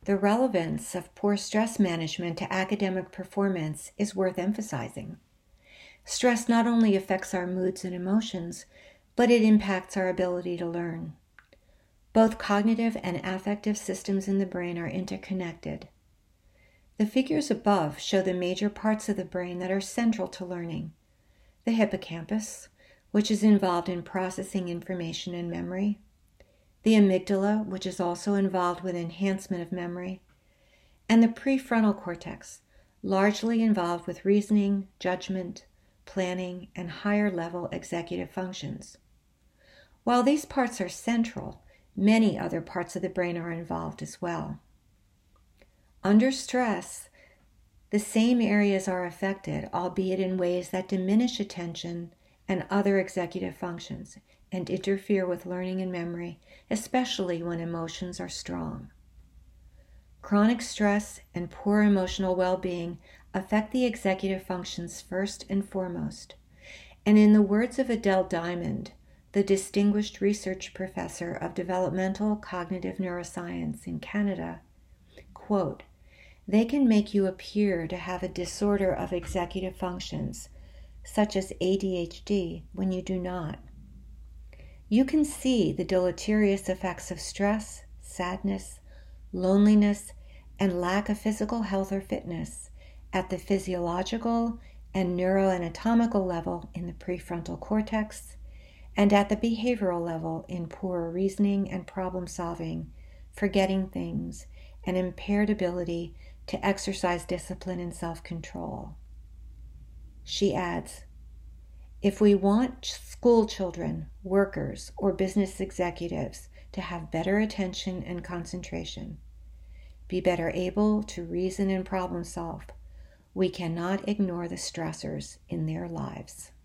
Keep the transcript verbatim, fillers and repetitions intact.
the relevance of poor stress management to academic performance is worth emphasizing. Stress not only affects our moods and emotions, but it impacts our ability to learn. Both cognitive and affective systems in the brain are interconnected. The figures above show the major parts of the brain that are central to learning. The hippocampus, which is involved in processing information and memory. The amygdala, which is also involved with enhancement of memory. And the prefrontal cortex, largely involved with reasoning, judgment, planning, and higher-level executive functions. While these parts are central, many other parts of the brain are involved as well. Under stress, the same areas are affected, albeit in ways that diminish attention and other executive functions and interfere with learning and memory, especially when emotions are strong. Chronic stress and poor emotional well-being affect the executive functions first and foremost. And in the words of Adele Diamond, the distinguished research professor of developmental cognitive neuroscience in Canada, quote, "They can make you appear to have a disorder of executive functions, such as A D H D, when you do not. You can see the deleterious effects of stress, sadness, loneliness, and lack of physical health or fitness at the physiological and neuroanatomical level in the prefrontal cortex, and at the behavioral level in poor reasoning and problem solving, forgetting things, and impaired ability to exercise discipline and self-control." She adds, "If we want school children, workers, or business executives to have better attention and concentration, be better able to reason and problem solve, we cannot ignore the stressors in their lives."